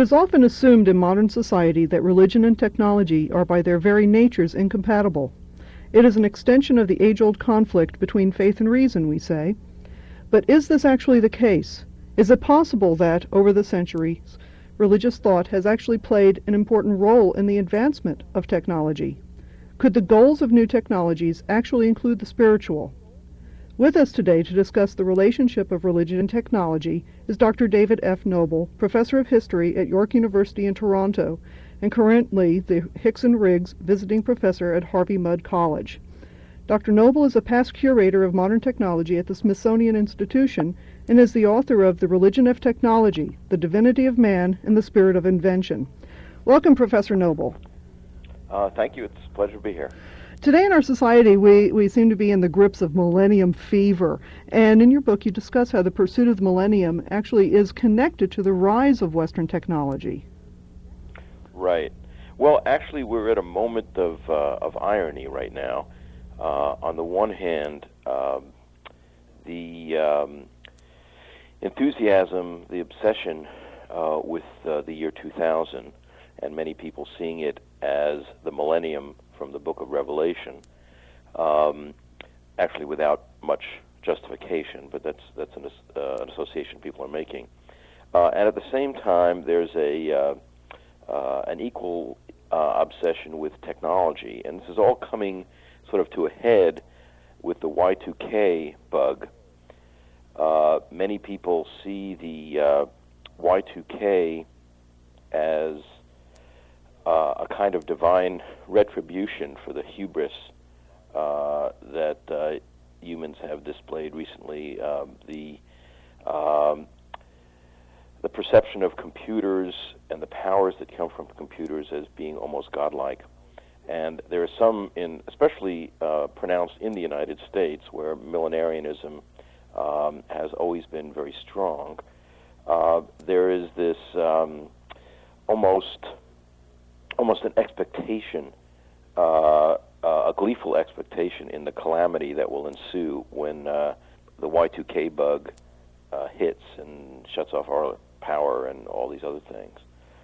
is often assumed in modern society that religion and technology are by their very natures incompatible. It is an extension of the age-old conflict between faith and reason, we say. But is this actually the case? Is it possible that, over the centuries, religious thought has actually played an important role in the advancement of technology? Could the goals of new technologies actually include the spiritual? With us today to discuss the relationship of religion and technology is Dr. David F. Noble, Professor of History at York University in Toronto, and currently the Hickson Riggs Visiting Professor at Harvey Mudd College. Dr. Noble is a past curator of modern technology at the Smithsonian Institution and is the author of The Religion of Technology, The Divinity of Man, and the Spirit of Invention. Welcome, Professor Noble. Thank you. It's a pleasure to be here. Today in our society, we seem to be in the grips of millennium fever. And in your book, you discuss how the pursuit of the millennium actually is connected to the rise of Western technology. Right. Well, actually, we're at a moment of irony right now. On the one hand, the enthusiasm, the obsession with the year 2000, and many people seeing it as the millennium from the book of Revelation, actually without much justification, but that's an association people are making. And at the same time, there's an equal obsession with technology, and this is all coming sort of to a head with the Y2K bug. Many people see the Y2K as a kind of divine retribution for the hubris that humans have displayed recently. The perception of computers and the powers that come from computers as being almost godlike. And there are some, especially pronounced in the United States, where millenarianism has always been very strong. There is this almost an expectation, a gleeful expectation in the calamity that will ensue when the Y2K bug hits and shuts off our power and all these other things.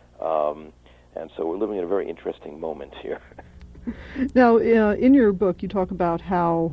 And so we're living in a very interesting moment here. Now, in your book, you talk about how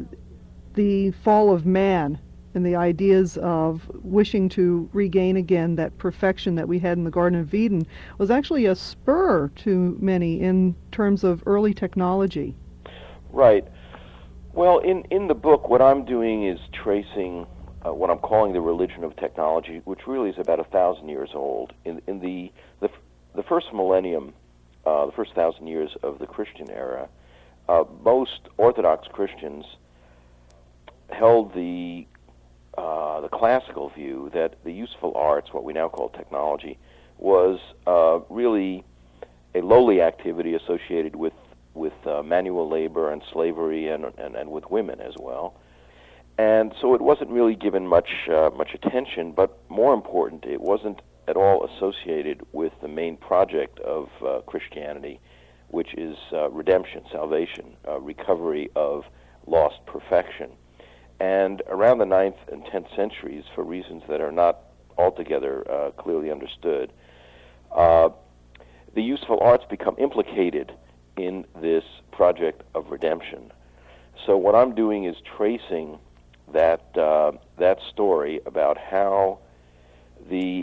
the fall of man and the ideas of wishing to regain again that perfection that we had in the Garden of Eden was actually a spur to many in terms of early technology. Right. Well, in the book, what I'm doing is tracing what I'm calling the religion of technology, which really is about 1,000 years old. In the first millennium, the first 1,000 years of the Christian era, most Orthodox Christians held the classical view that the useful arts, what we now call technology, was really a lowly activity associated with manual labor and slavery and with women as well. And so it wasn't really given much attention, but more important, it wasn't at all associated with the main project of Christianity, which is redemption, salvation, recovery of lost perfection. And around the 9th and 10th centuries, for reasons that are not altogether clearly understood, the useful arts become implicated in this project of redemption. So what I'm doing is tracing that story about how the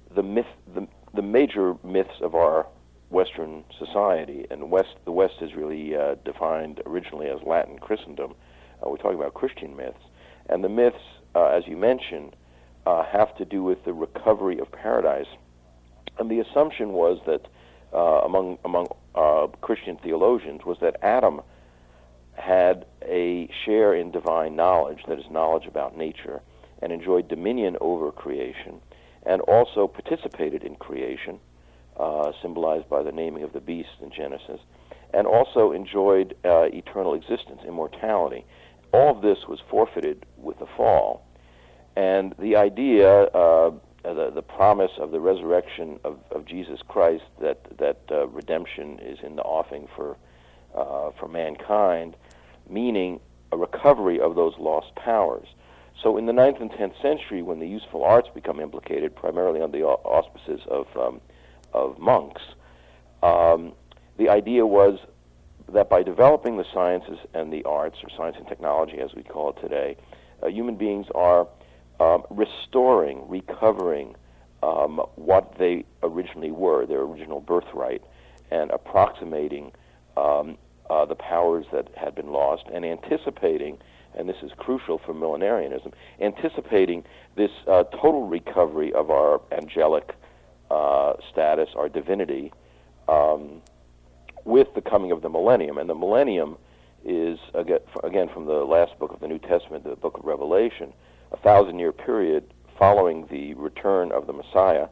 major myths of our Western society, and the West is really defined originally as Latin Christendom. We're talking about Christian myths. And the myths, as you mentioned, have to do with the recovery of paradise. And the assumption was that among Christian theologians was that Adam had a share in divine knowledge, that is, knowledge about nature, and enjoyed dominion over creation, and also participated in creation, symbolized by the naming of the beast in Genesis, and also enjoyed eternal existence, immortality. All of this was forfeited with the fall. And the idea, the promise of the resurrection of Jesus Christ, that redemption is in the offing for mankind, meaning a recovery of those lost powers. So in the 9th and 10th century, when the useful arts become implicated, primarily under the auspices of of monks. The idea was that by developing the sciences and the arts, or science and technology as we call it today, human beings are restoring, recovering what they originally were, their original birthright, and approximating the powers that had been lost, and anticipating, and this is crucial for millenarianism, anticipating this total recovery of our angelic status, our divinity, with the coming of the millennium. And the millennium is, again, from the last book of the New Testament, the book of Revelation, a 1,000-year period following the return of the Messiah,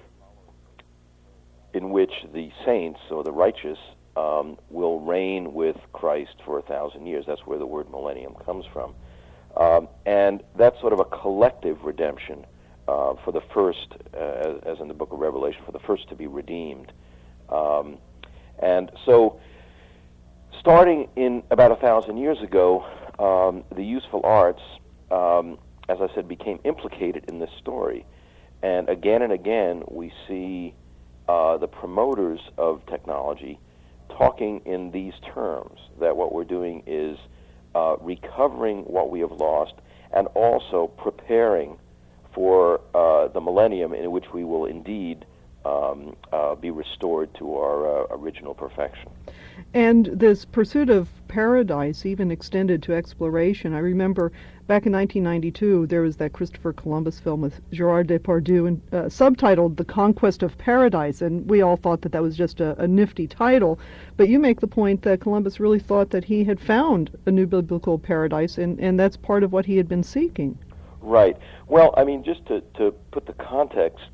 in which the saints, or the righteous, will reign with Christ for 1,000 years. That's where the word millennium comes from. And that's sort of a collective redemption for the first, as in the book of Revelation, for the first to be redeemed. And so, starting in about 1,000 years ago, the useful arts, as I said, became implicated in this story. And again, we see the promoters of technology talking in these terms, that what we're doing is recovering what we have lost, and also preparing for the millennium, in which we will indeed be restored to our original perfection. And this pursuit of paradise even extended to exploration. I remember back in 1992, there was that Christopher Columbus film with Gerard Depardieu, and subtitled The Conquest of Paradise, and we all thought that that was just a nifty title. But you make the point that Columbus really thought that he had found a new biblical paradise, and that's part of what he had been seeking. Right. Well, I mean, just to put the context,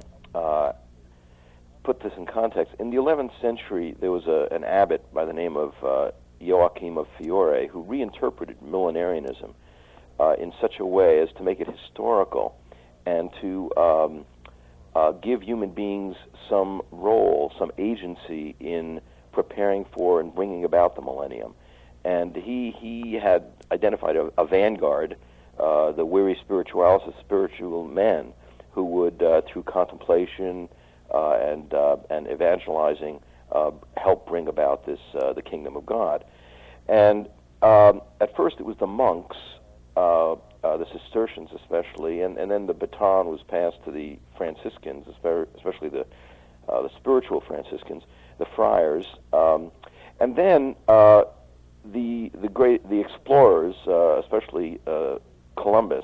put this in context, in the 11th century, there was an abbot by the name of Joachim of Fiore who reinterpreted millenarianism in such a way as to make it historical and to give human beings some role, some agency in preparing for and bringing about the millennium. And he had identified a vanguard, the weary spiritualis, the spiritual men, who would, through contemplation and evangelizing, help bring about this the kingdom of God. And at first it was the monks, the Cistercians especially, and then the baton was passed to the Franciscans, especially the spiritual Franciscans, the friars, and then the explorers, especially Columbus,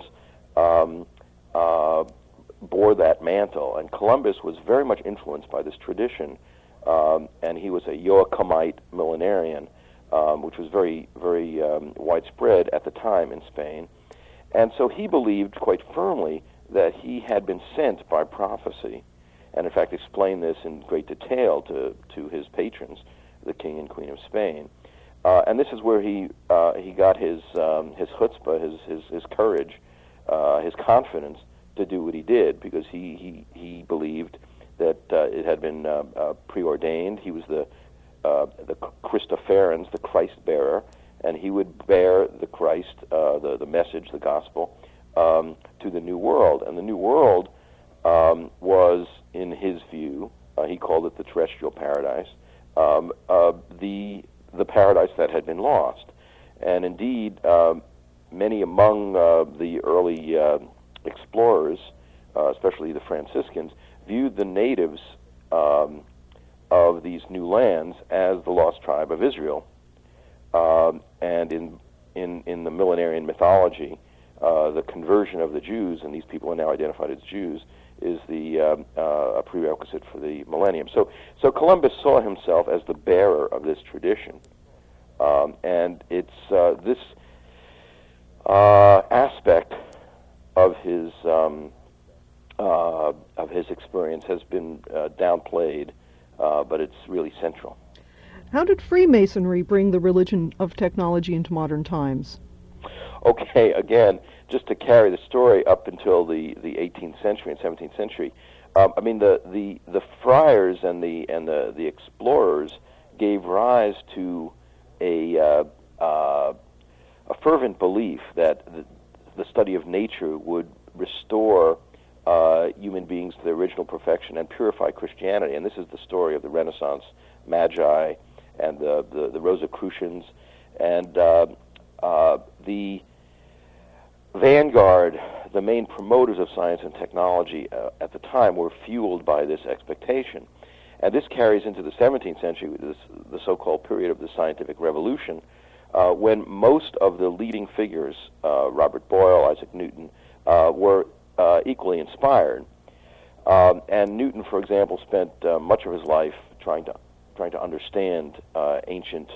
bore that mantle. And Columbus was very much influenced by this tradition, and he was a Joachimite millenarian, which was very, very widespread at the time in Spain. And so he believed quite firmly that he had been sent by prophecy, and in fact explained this in great detail to his patrons, the King and Queen of Spain. And this is where he got his chutzpah, his courage, his confidence to do what he did, because he believed that it had been preordained. He was the Christopherans, the Christ bearer, and he would bear the Christ, the message, the gospel, to the New World. And the New World was, in his view, he called it the terrestrial paradise, the paradise that had been lost. And indeed, many among the early explorers, especially the Franciscans, viewed the natives of these new lands as the lost tribe of Israel. And in the millenarian mythology, the conversion of the Jews, and these people are now identified as Jews, is a prerequisite for the millennium. So Columbus saw himself as the bearer of this tradition, and it's this aspect of his experience has been downplayed, but it's really central. How did Freemasonry bring the religion of technology into modern times? Okay, again, just to carry the story up until the 18th century and 17th century, I mean the friars and the explorers gave rise to a fervent belief that the study of nature would restore human beings to their original perfection and purify Christianity. And this is the story of the Renaissance Magi and the Rosicrucians, and the vanguard, the main promoters of science and technology at the time were fueled by this expectation. And this carries into the 17th century, the so-called period of the scientific revolution, when most of the leading figures, Robert Boyle, Isaac Newton, were equally inspired. And Newton, for example, spent much of his life trying to understand ancient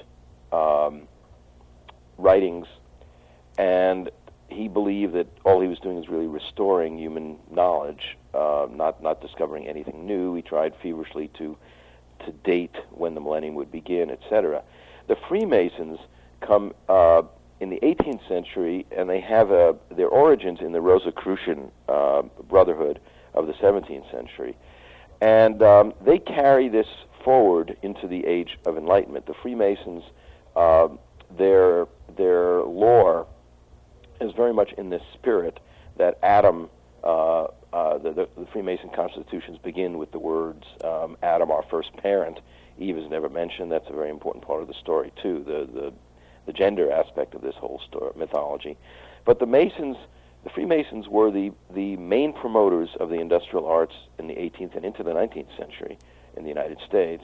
writings, and he believed that all he was doing was really restoring human knowledge, not discovering anything new. He tried feverishly to date when the millennium would begin, etc. The Freemasons come in the 18th century, and they have their origins in the Rosicrucian Brotherhood of the 17th century. And they carry this forward into the Age of Enlightenment. The Freemasons, their lore is very much in this spirit that Adam, the Freemason constitutions begin with the words, Adam, our first parent. Eve is never mentioned. That's a very important part of the story, too, the gender aspect of this whole story, mythology. But the Freemasons were the main promoters of the industrial arts in the 18th and into the 19th century in the United States.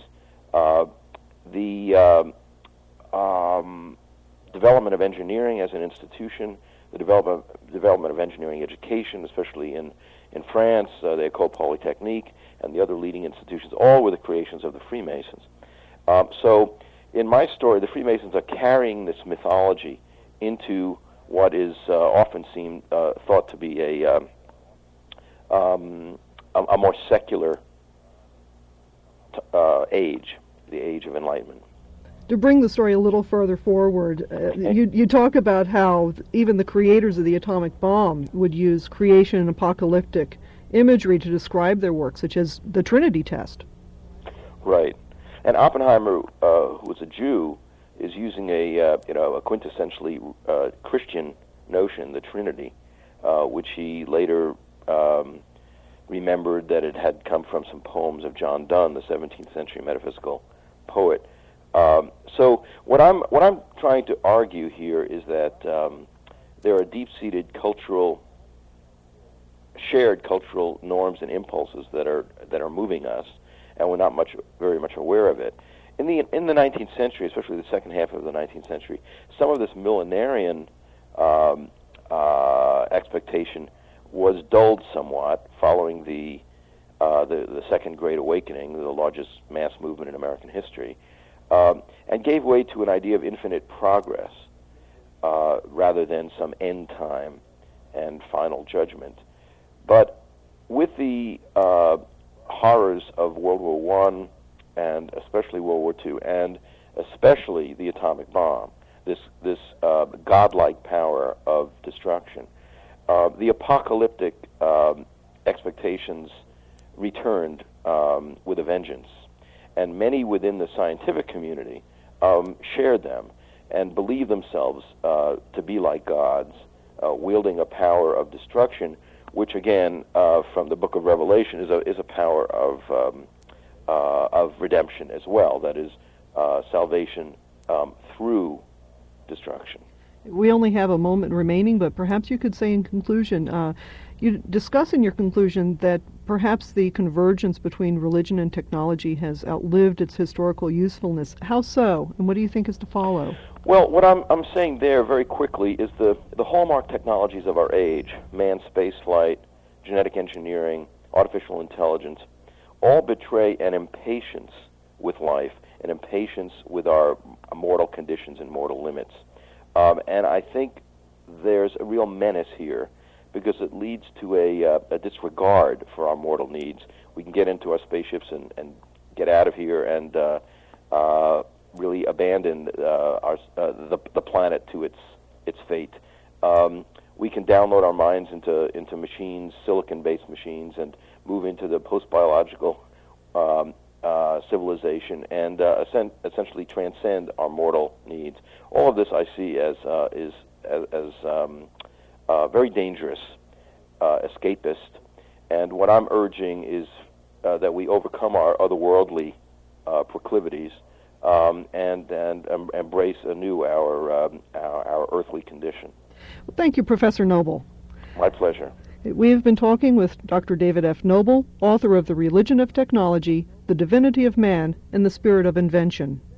The development of engineering as an institution, the development of engineering education, especially in France, the École Polytechnique, and the other leading institutions, all were the creations of the Freemasons. So in my story, the Freemasons are carrying this mythology into what is often thought to be a more secular age, the Age of Enlightenment. To bring the story a little further forward, you talk about how even the creators of the atomic bomb would use creation and apocalyptic imagery to describe their work, such as the Trinity test. Right. And Oppenheimer, who was a Jew, is using a quintessentially Christian notion, the Trinity, which he later remembered that it had come from some poems of John Donne, the 17th century metaphysical poet. So what I'm trying to argue here is that there are deep-seated shared cultural norms and impulses that are moving us, and we're not very much aware of it. In the 19th century, especially the second half of the 19th century, some of this millenarian expectation was dulled somewhat following the Second Great Awakening, the largest mass movement in American history, and gave way to an idea of infinite progress rather than some end time and final judgment. But with the horrors of World War I, and especially World War II, and especially the atomic bomb, this godlike power of destruction, the apocalyptic expectations returned with a vengeance. And many within the scientific community shared them and believed themselves to be like gods, wielding a power of destruction, which again, from the Book of Revelation, is a power of redemption as well. That is salvation through destruction. We only have a moment remaining, but perhaps you could say in conclusion, you discuss in your conclusion that perhaps the convergence between religion and technology has outlived its historical usefulness. How so, and what do you think is to follow? Well, what I'm saying there very quickly is the hallmark technologies of our age, manned spaceflight, genetic engineering, artificial intelligence, all betray an impatience with life, an impatience with our mortal conditions and mortal limits. And I think there's a real menace here because it leads to a disregard for our mortal needs. We can get into our spaceships and get out of here and really abandon the planet to its fate. We can download our minds into machines, silicon-based machines, and move into the post-biological civilization and essentially transcend our mortal needs. All of this I see as very dangerous, escapist, And what I'm urging is that we overcome our otherworldly proclivities and embrace anew our earthly condition. Well, thank you, Professor Noble. My pleasure. We have been talking with Dr. David F. Noble, author of The Religion of Technology, The Divinity of Man, and the Spirit of Invention.